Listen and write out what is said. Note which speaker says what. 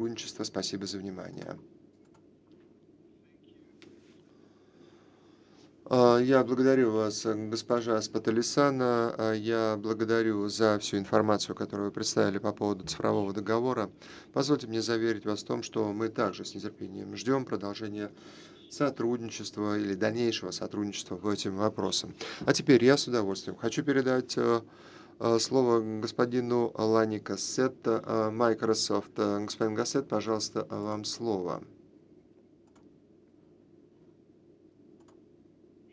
Speaker 1: сотрудничество. Спасибо за внимание. Я благодарю вас, госпожа Спаталисана. Я благодарю за всю информацию, которую вы представили по поводу цифрового договора. Позвольте мне заверить вас в том, что мы также с нетерпением ждем продолжения сотрудничества или дальнейшего сотрудничества по этим вопросам. А теперь я с удовольствием хочу передать слово господину Лани Кассета, Microsoft. Господин Гассет, пожалуйста, вам слово.